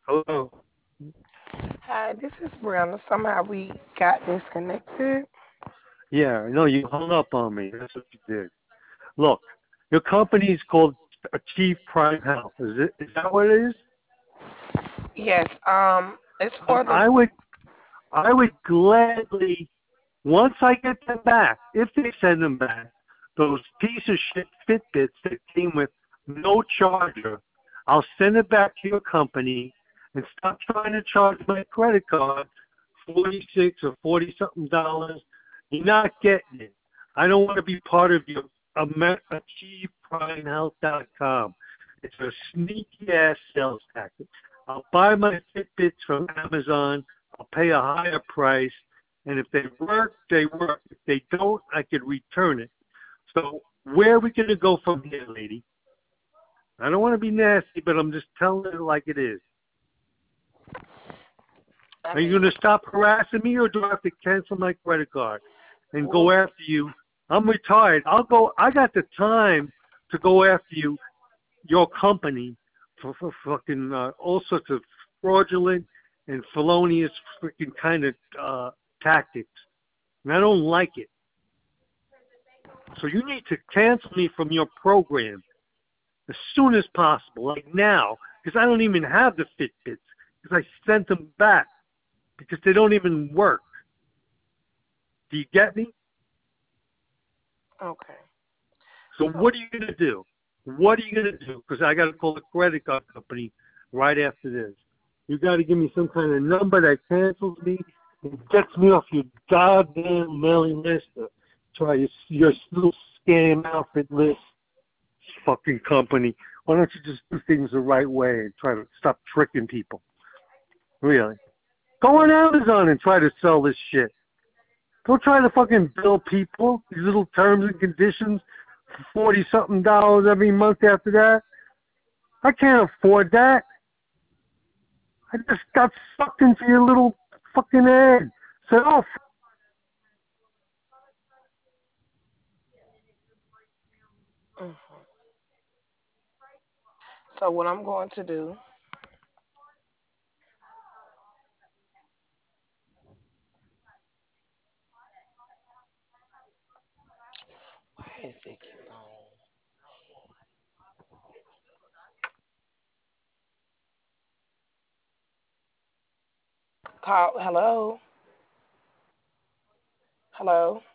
Hello. Hi, this is Brianna. Somehow we got disconnected. Yeah, no, you hung up on me. That's what you did. Look, your company's called Achieve Prime Health. Is that what it is? Yes, it's for the I would gladly, once I get them back, if they send them back, those piece of shit Fitbits that came with no charger, I'll send it back to your company and stop trying to charge my credit card 46 or 40 something dollars. You're not getting it. I don't want to be part of your AchievePrimeHealth.com. It's a sneaky ass sales tactic. I'll buy my Fitbits from Amazon. I'll pay a higher price, and if they work, they work. If they don't, I could return it. So where are we going to go from here, lady? I don't want to be nasty, but I'm just telling it like it is. I Are you mean, going to stop harassing me, or do I have to cancel my credit card and go well, after you? I'm retired. I'll go. I got the time to go after you, your company, for fucking all sorts of fraudulent and felonious freaking kind of tactics, and I don't like it. So you need to cancel me from your program as soon as possible, like now, because I don't even have the Fitbits, because I sent them back because they don't even work. Do you get me? okay. So So, what are you going to do? What are you going to do? Because I got to call the credit card company right after this. You got to give me some kind of number that cancels me and gets me off your goddamn mailing list. To try your little scam outfit list, fucking company. Why don't you just do things the right way and try to stop tricking people? Really? Go on Amazon and try to sell this shit. Don't try to fucking bill people these little terms and conditions for 40 something dollars every month after that. I can't afford that. I just got sucked into your little fucking ad. Said, oh, mhm. So what I'm going to do? Why is it keep on? Call. Hello. Hello.